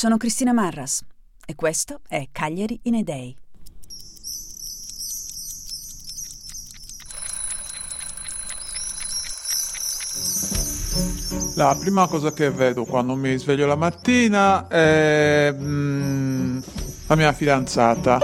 Sono Cristina Marras e questo è Cagliari in a Day. La prima cosa che vedo quando mi sveglio la mattina è la mia fidanzata.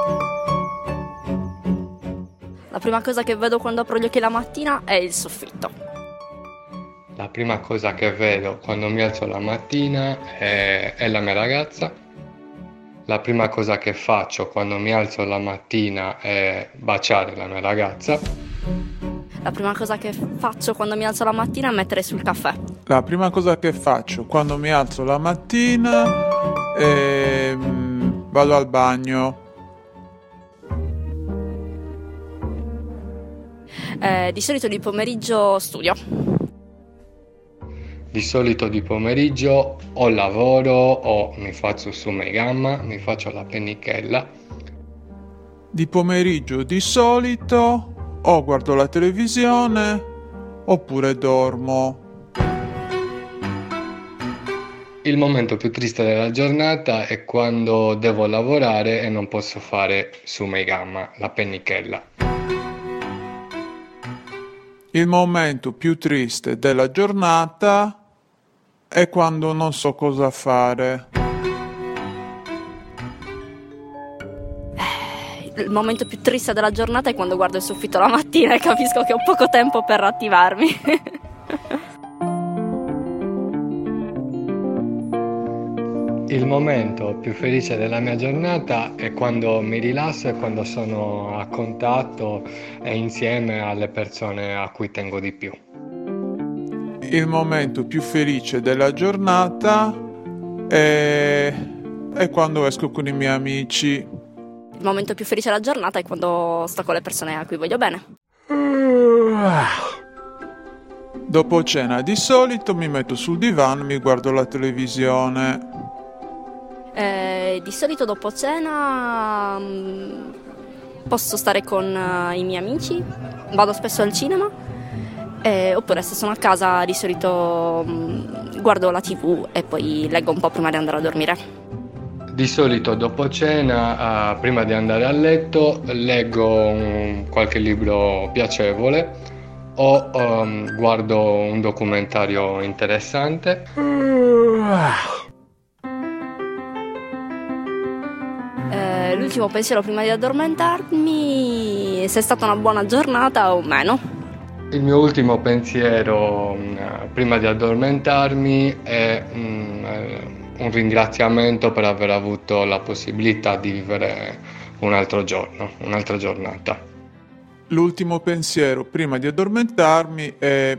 La prima cosa che vedo quando apro gli occhi la mattina è il soffitto. La prima cosa che vedo quando mi alzo la mattina è la mia ragazza. La prima cosa che faccio quando mi alzo la mattina è baciare la mia ragazza. La prima cosa che faccio quando mi alzo la mattina è mettere sul caffè. La prima cosa che faccio quando mi alzo la mattina è vado al bagno. Di solito di pomeriggio studio. Di solito di pomeriggio o lavoro o mi faccio su mai gamma, mi faccio la pennichella. Di pomeriggio di solito o guardo la televisione oppure dormo. Il momento più triste della giornata è quando devo lavorare e non posso fare su mai gamma, la pennichella. Il momento più triste della giornata è quando non so cosa fare. Il momento più triste della giornata è quando guardo il soffitto la mattina e capisco che ho poco tempo per attivarmi. Il momento più felice della mia giornata è quando mi rilasso e quando sono a contatto e insieme alle persone a cui tengo di più. Il momento più felice della giornata è quando esco con i miei amici. Il momento più felice della giornata è quando sto con le persone a cui voglio bene. Dopo cena di solito mi metto sul divano e mi guardo la televisione. Di solito dopo cena posso stare con i miei amici, vado spesso al cinema, oppure se sono a casa di solito guardo la TV e poi leggo un po' prima di andare a dormire. Di solito dopo cena, prima di andare a letto, leggo qualche libro piacevole o guardo un documentario interessante. L'ultimo pensiero prima di addormentarmi, se è stata una buona giornata o meno. Il mio ultimo pensiero prima di addormentarmi è un ringraziamento per aver avuto la possibilità di vivere un altro giorno, un'altra giornata. L'ultimo pensiero prima di addormentarmi è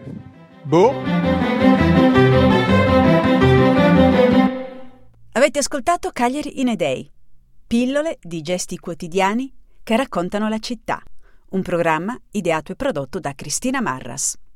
Avete ascoltato Cagliari in a Day, pillole di gesti quotidiani che raccontano la città, un programma ideato e prodotto da Cristina Marras.